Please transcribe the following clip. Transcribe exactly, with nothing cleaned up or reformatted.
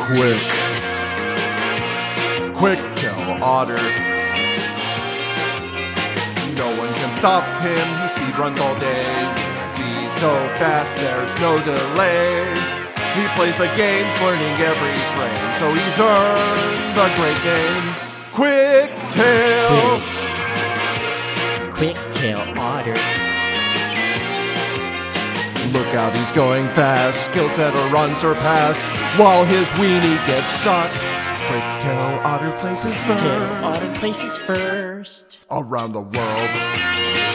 quick. Quick-tail otter. No one can stop him, he speed runs all day. He's so fast, there's no delay. He plays the games, learning every frame, so he's earned the great name, Quick-tail. Quick. Quick-tail otter. Look out, he's going fast, skills that are unsurpassed, while his weenie gets sucked. Quick-tail otter places first. Quick-tail otter places first. Around the world.